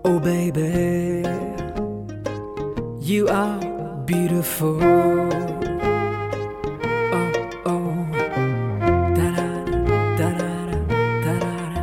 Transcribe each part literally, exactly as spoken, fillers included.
Oh baby, you are beautiful. Oh oh, da da da da da da da.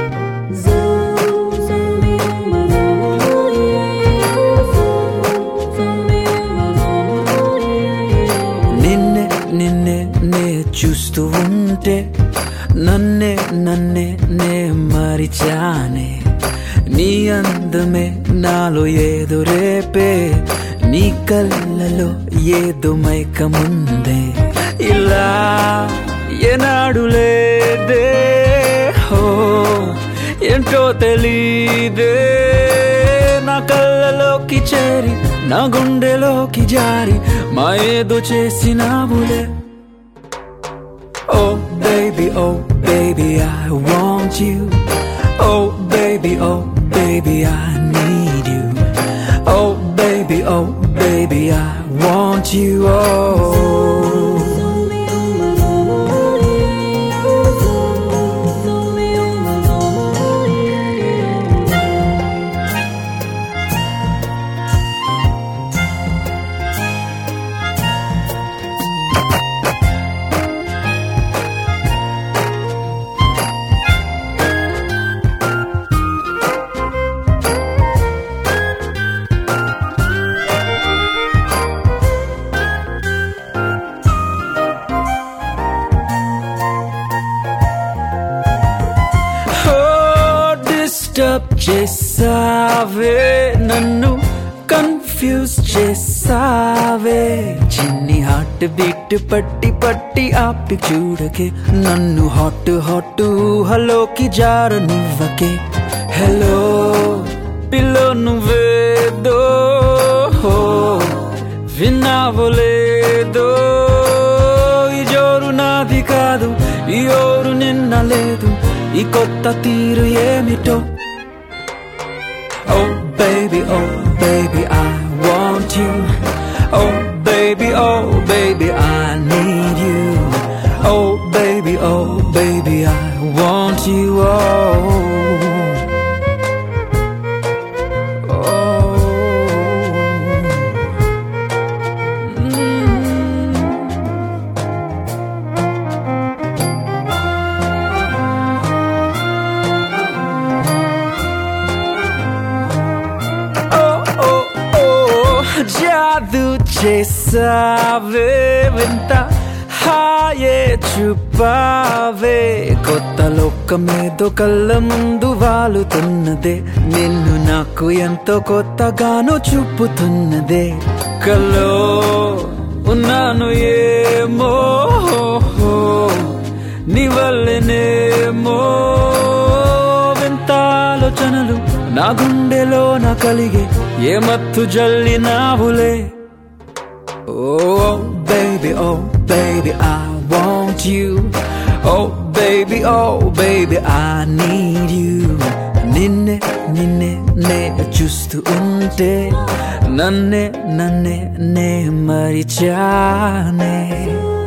నిన్నే నిన్నే నే చూస్తూ ఉంటే నన్నే నన్నే నే మరిచానే నీ అందమే నాలో ఏదో రేపే నీ కళ్ళలో ఏదో మైకముందే ఇలా ఏనాడు లేదే హో ఏంటో తెలీదే నా కళ్ళలోకి చేరి నా గుండెలోకి జారి మా ఏదో చేసినావులే Oh baby, oh baby, I want you. Oh baby, oh baby, I need you. Oh baby, oh baby, I want you. Oh. Disturb చేసావే నన్ను కన్ఫ్యూజ్ చేసావే చిన్ని హార్ట్ బీట్ పట్టి పట్టి ఆపి చూడకే నన్ను హాట్ హాట్ హలోకి జారనివ్వకే హలో పిల్లో నువ్వేదో విన్నావో లేదో ఈ జోరు నాది కాదు ఈ ఓరు నిన్న లేదు ఈ కొత్త తీరు ఏమిటో Oh baby, oh baby, I want you. Oh baby, oh baby, I need you. Oh baby, oh baby, I want you. Oh. జాదు చేసావే వింత హాయే చూపావే కొత్త లోకమేదో కళ్ళ ముందు వాలుతున్నదే నిన్ను నాకు ఎంతో కొత్తగానో చూపుతున్నదే కల్లో ఉన్నాను ఏమో నీ వల్లనేమో వింత ఆలోచనలు నా గుండెలో నా కలిగే ఏ మత్తు జల్లినావులే Oh baby, oh baby, I want you. Oh baby, oh baby, I need you. నిన్నే నిన్నే నే చూస్తూ ఉంటే నన్నే నన్నే నే మరిచానే